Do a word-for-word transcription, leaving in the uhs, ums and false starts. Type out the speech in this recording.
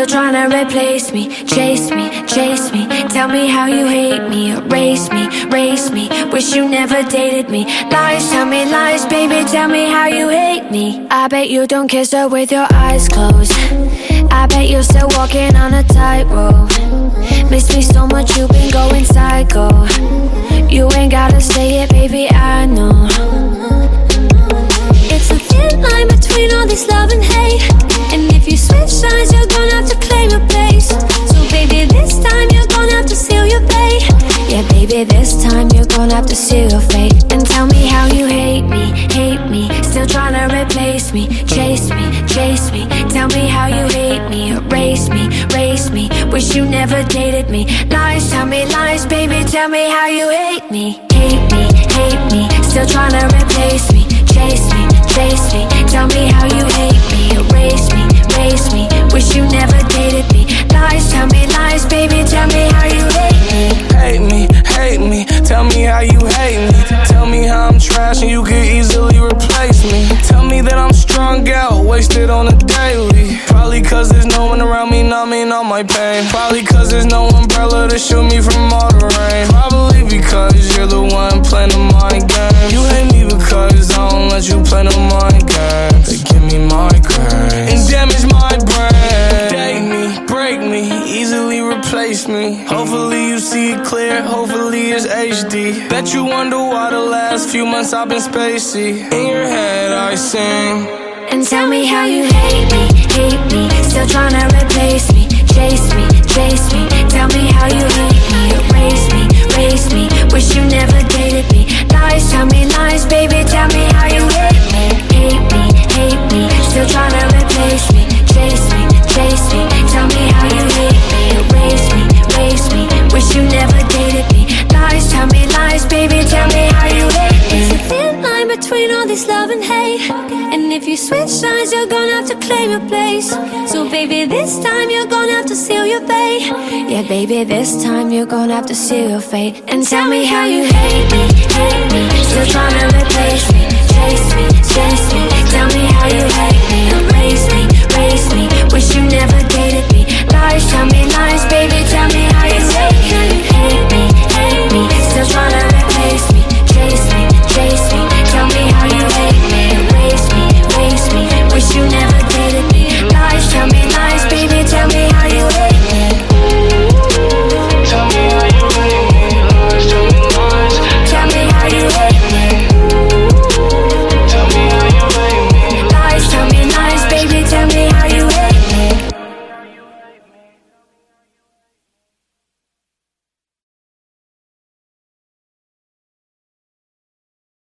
Still trying to replace me, chase me, chase me. Tell me how you hate me, erase me, race me. Wish you never dated me. Lies, tell me lies, baby, tell me how you hate me. I bet you don't kiss her with your eyes closed. I bet you're still walking on a tightrope. Miss me so much, you've been going psycho. You ain't gotta say it, baby, I know. It's a thin line between all this love and hate. And if you switch sides, you're gonna have to claim your place. So baby, this time you're gonna have to seal your fate. Yeah, baby, this time you're gonna have to seal your fate. And tell me how you hate me, hate me. Still trying to replace me, chase me, chase me. Tell me how you hate me, erase me, race me. Wish you never dated me. Lies, tell me lies, baby, tell me how you hate me. Hate me, hate me. Still trying to replace me, chase me, chase me. Tell me how you hate me, erase me, race me. Wish you never dated me. Lies, tell me lies, baby, tell me how you hate me. Hate me, hate me, tell me how you hate me. Tell me how I'm trash and you could easily replace me. Tell me that I'm strung out, wasted on a daily. Probably cause there's no one around me numbing all my pain. Probably cause there's no umbrella to shield me from all the rain. Probably because you're the one playing the mind game. You hate me because I don't let you play no mind games. They give me migraines and damage my brain. Date me, break me, easily replace me. Hopefully you see it clear, hopefully it's H D. Bet you wonder why the last few months I've been spacey. In your head I sing. And tell me how you hate me, hate me. Still trying to replace me, chase me, chase me. Tell me how you hate me, erase me, race me. Wish you never dated me. Lies, tell me lies, baby, tell me how you hate me. Hate me, hate me. Still trying to replace me, chase me, chase me. Tell me how you hate me, erase me, race me. Wish you never dated me. Lies, tell me lies, baby, tell me how you hate me. It's a thin line between all this love and hate. And if you switch sides, you're gonna have to claim your place. So baby, this time you're gonna have to seal your fate. Yeah, baby, this time you're gonna have to seal your fate. And tell me how you hate me, hate me. Still trying to replace me, chase me, chase me. Tell me how you hate me, erase me,